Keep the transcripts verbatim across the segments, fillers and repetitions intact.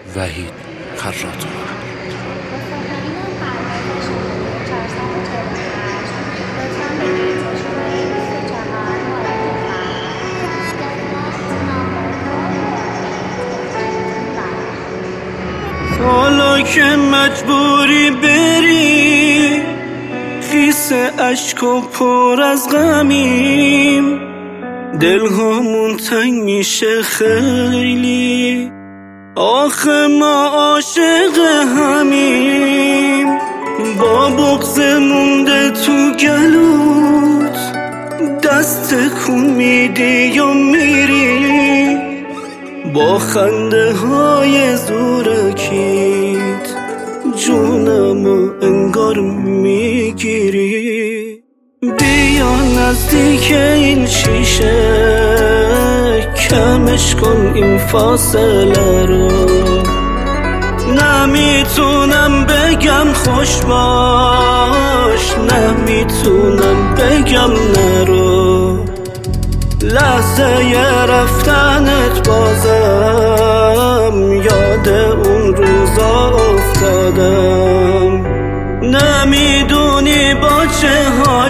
وحید خراط‌آور. حالا که مجبوری بری خیس عشق و پر از غمیم، دلهامون تنگ میشه خیلی، آخه ما عاشق همیم. با بغض مونده تو گلوت دست کن میدی یا میری، با خنده های زورکیت جونمو انگار میگیری. بیا نزدیک این شیشه کمش کن این فاصله رو، نمیتونم بگم خوش باش، نمیتونم بگم نرو، لحظه ی رفتنت بازم یاد اون روزا افتادم. نمیدونی با چه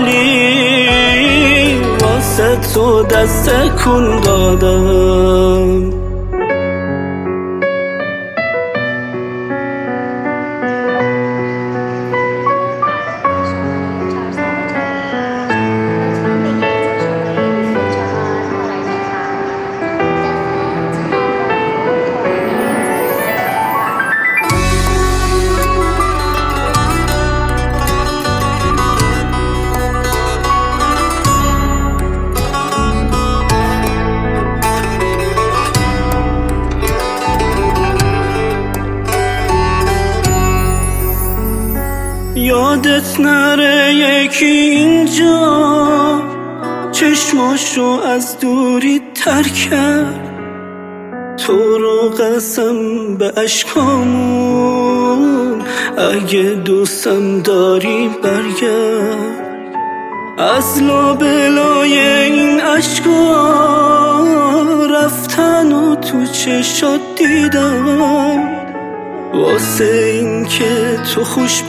حالی واسه تو دست کن دادم. یادت نره یکی اینجا چشماشو از دوری تر کرد، تو رو قسم به عشقامون اگه دوستم داری برگرد. از لابلای این عشقا رفتن و تو چشات دیدم، واسه این که تو خوش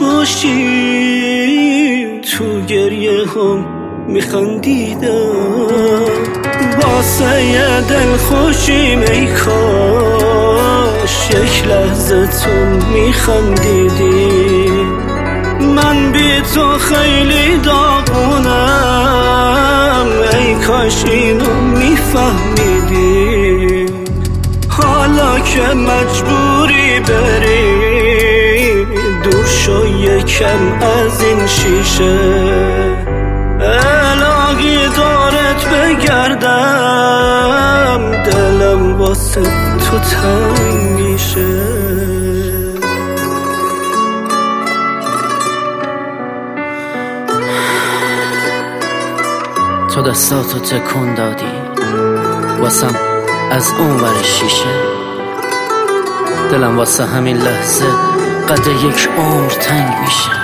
باشی تو گریه هم میخندیدم. واسه یه دل خوشیم ای کاش یک لحظه تو میخندیدی. من بی تو خیلی داغونم، ای کاش اینو میفهمیدی. حالا که مجبوری بری دور شو یکم از این شیشه، الهی دارت بگردم دلم واسه تو تنگ میشه. تو دستاتو تکون دادی واسم از اون ور شیشه، دلم واسه همین لحظه قد یک عمر تنگ میشه.